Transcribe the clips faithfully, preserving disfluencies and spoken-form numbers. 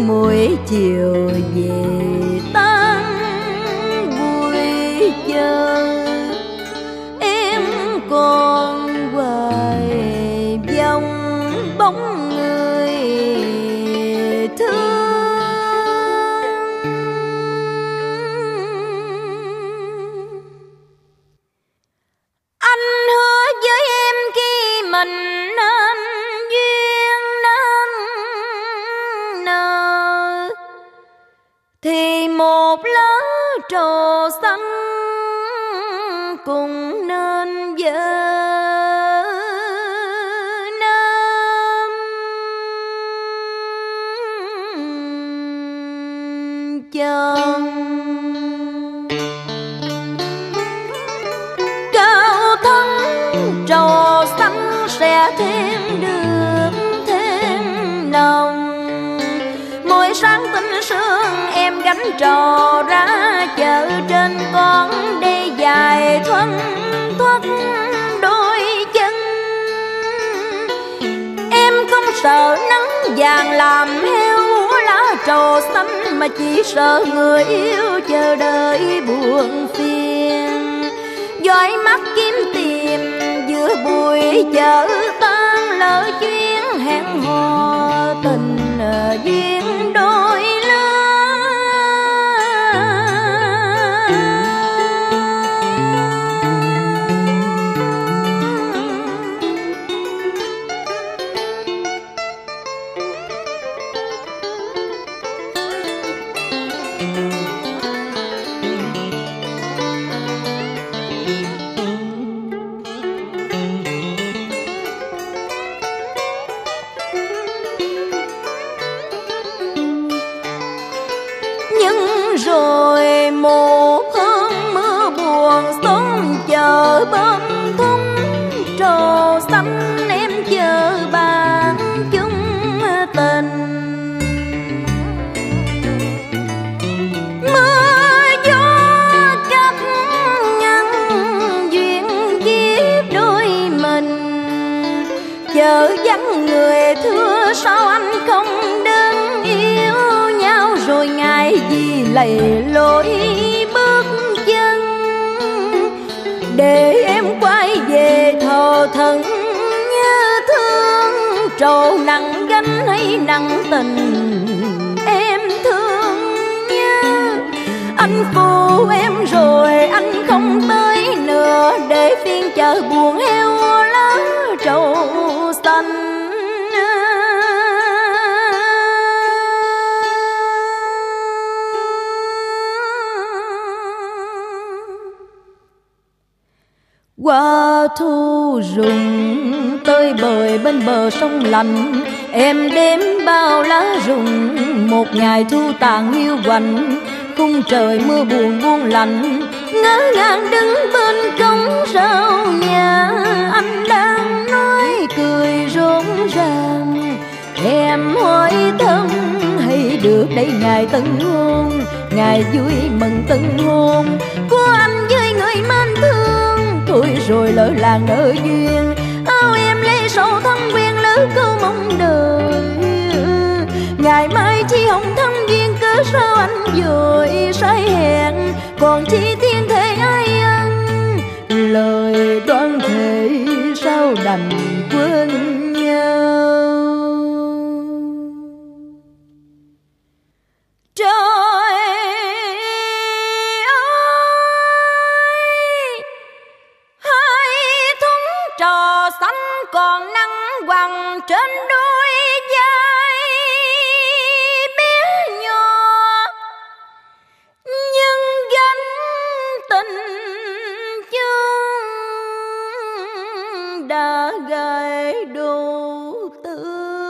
mỗi chiều về tan vui chơi, em còn hoài vòng bóng người thương. Anh hứa với em khi mình nên duyên nên nợ, thì một lá trầu xanh cùng nên vợ nam chồng. Cao thân trầu xanh sẽ thêm được thêm nồng, mỗi sáng tinh sương em gánh trầu ra chợ trên con đê dài thoăn thoắt đôi chân. Em không sợ nắng vàng làm heo lá trầu xanh, mà chỉ sợ người yêu chờ đợi buồn phiền. Dõi mắt kiếm tìm giữa bụi chợ tan, lỡ chuyến hẹn hò tình duyên đôi lứa. Nhưng rồi một hôm mưa buồn xuống chợ bom thung trầu xanh, em chờ bạn chung tình. Mưa gió cắt ngăn duyên kiếp đôi mình, chợ vắng người thưa sao anh không đến yêu nhau, rồi ngại gì lầy lối bước chân. Để em quay về thờ thẫn nhớ thương, trầu nặng gánh hay nặng tình em thương nhớ. Anh phụ em rồi anh không tới nữa, để phiên chợ buồn heo lá trầu xanh. Qua thu rụng tơi bời bên bờ sông lạnh, em đếm bao lá rụng một ngày thu tàn hiu quạnh. Khung trời mưa buồn buông lạnh, ngỡ ngàng đứng bên cổng sau nhà, anh đang nói cười rộn ràng. Em hỏi thăm hay được đây ngày tân hôn, ngày vui mừng tân hôn của anh với người man thương. Thôi rồi lỡ làng nợ duyên, áo em lấy sầu thăm quen lỡ câu mong đời. Ngày mai chi hồng thăm duyên, cớ sao anh vội say hẹn, còn chi thiên thể ai ăn. Lời đoán thể sao đành quên nhau. Trời ơi, hai thúng trò xanh còn nắng quằn trên đôi vai bé nhỏ, nhưng gánh tình chương đã gầy đủ từ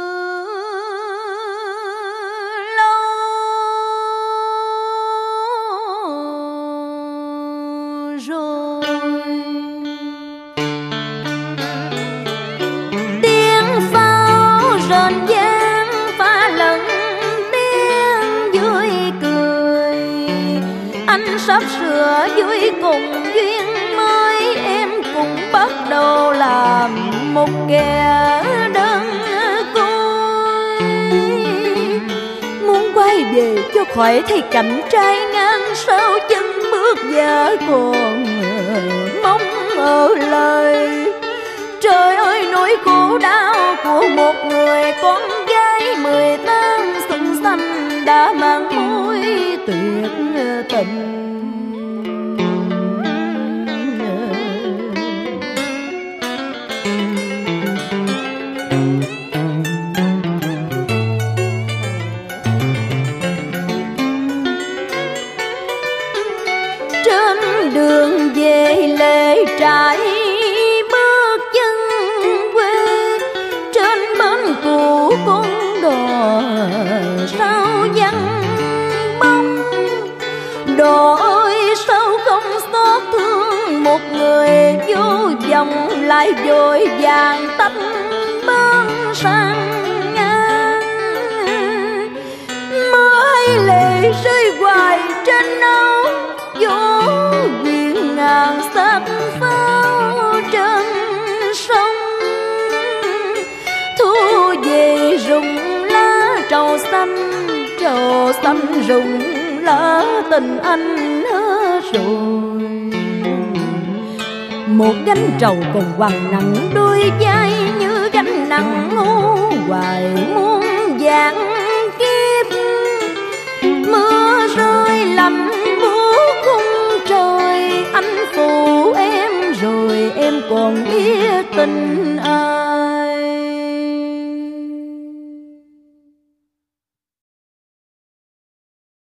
sắp sửa vui cùng duyên mới, em cũng bắt đầu làm một kẻ đơn côi. Muốn về cho khỏi thấy cảnh trai ngang sao chân bước vợ còn mong ở lời. Trời ơi nỗi khổ đau của một người con gái mười tám xuân xanh đã mang mối tuyệt tình. Trên đường về lễ trải bước chân quê, trên bến cũ con đò sao vắng bóng. Đò ơi sao không xót thương một người vô vọng, lại vội vàng tách bến sang ngang. Mưa hay lệ rơi hoài trên áo, gió quyện ngàn sắc pháo trên sông. Thu về rụng lá trầu xanh, trầu xanh rụng lá tình anh hết rồi. Một gánh trầu còn quằn nặng đôi vai, như gánh nặng ngô hoài muôn vạn kiếp. Mưa rơi lạnh buốt khung trời, anh phụ em rồi em còn biết tình ai.